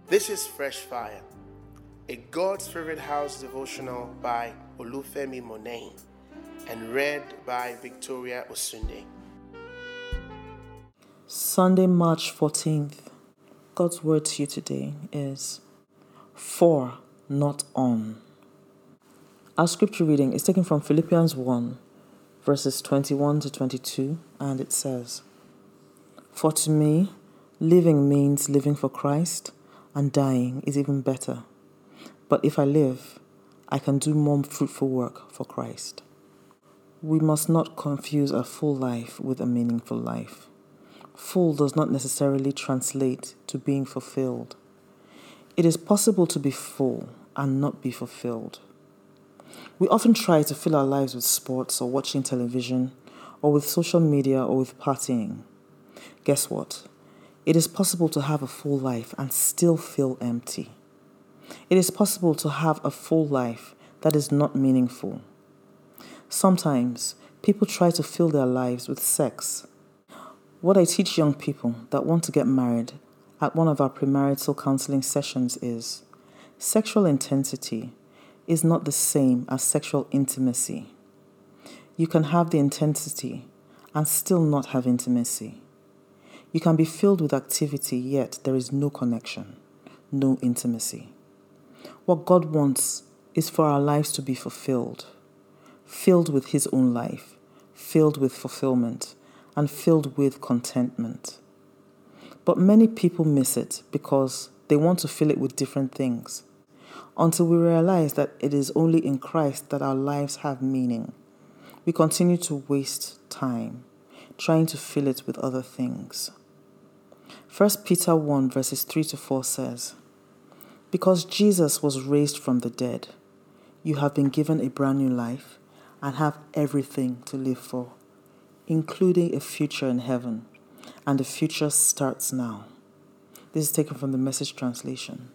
This is Fresh Fire, a God's Favorite House devotional by Olufemi Monain and read by Victoria Osunde. Sunday, March 14th. God's word to you today is for, not on. Our scripture reading is taken from Philippians 1, verses 21 to 22, and it says, "For to me, living means living for Christ, and dying is even better. But if I live, I can do more fruitful work for Christ." We must not confuse a full life with a meaningful life. Full does not necessarily translate to being fulfilled. It is possible to be full and not be fulfilled. We often try to fill our lives with sports or watching television or with social media or with partying. Guess what? It is possible to have a full life and still feel empty. It is possible to have a full life that is not meaningful. Sometimes people try to fill their lives with sex. What I teach young people that want to get married at one of our premarital counseling sessions is sexual intensity is not the same as sexual intimacy. You can have the intensity and still not have intimacy. You can be filled with activity, yet there is no connection, no intimacy. What God wants is for our lives to be fulfilled, filled with His own life, filled with fulfillment, and filled with contentment. But many people miss it because they want to fill it with different things, until we realize that it is only in Christ that our lives have meaning. We continue to waste time trying to fill it with other things. 1 Peter 1 verses 3 to 4 says, "Because Jesus was raised from the dead, you have been given a brand new life and have everything to live for, including a future in heaven, and the future starts now." This is taken from the Message translation.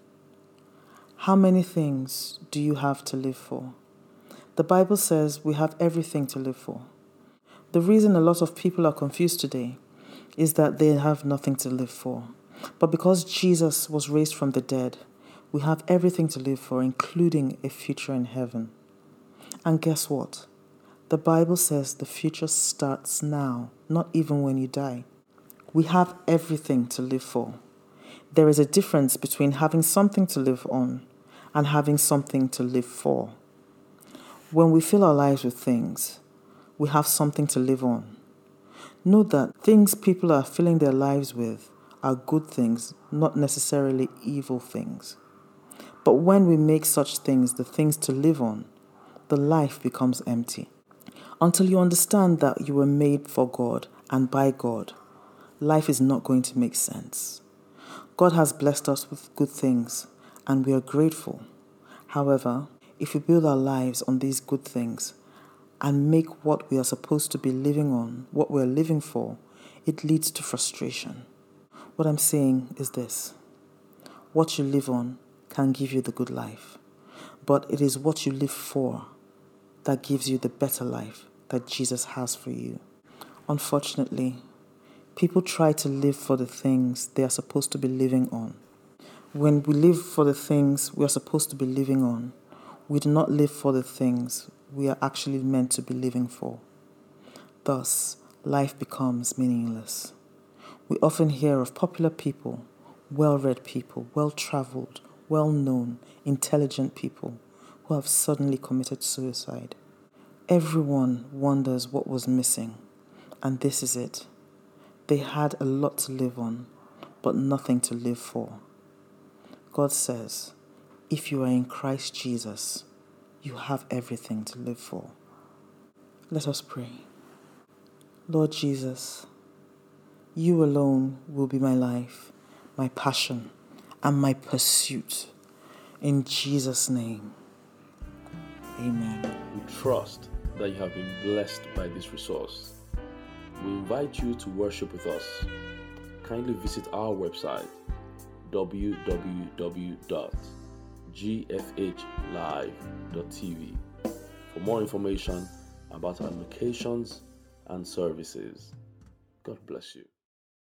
How many things do you have to live for? The Bible says we have everything to live for. The reason a lot of people are confused today is that they have nothing to live for. But because Jesus was raised from the dead, we have everything to live for, including a future in heaven. And guess what? The Bible says the future starts now, not even when you die. We have everything to live for. There is a difference between having something to live on and having something to live for. When we fill our lives with things, we have something to live on. Note that things people are filling their lives with are good things, not necessarily evil things. But when we make such things the things to live on, the life becomes empty. Until you understand that you were made for God and by God, life is not going to make sense. God has blessed us with good things, and we are grateful. However, if we build our lives on these good things and make what we are supposed to be living on what we're living for, it leads to frustration. What I'm saying is this: what you live on can give you the good life, but it is what you live for that gives you the better life that Jesus has for you. Unfortunately, people try to live for the things they are supposed to be living on. When we live for the things we are supposed to be living on, we do not live for the things we are actually meant to be living for. Thus, life becomes meaningless. We often hear of popular people, well-read people, well-traveled, well-known, intelligent people who have suddenly committed suicide. Everyone wonders what was missing, and this is it. They had a lot to live on, but nothing to live for. God says, if you are in Christ Jesus, you have everything to live for. Let us pray. Lord Jesus, you alone will be my life, my passion, and my pursuit. In Jesus' name, amen. We trust that you have been blessed by this resource. We invite you to worship with us. Kindly visit our website www.gfhlive.tv for more information about our locations and services. God bless you.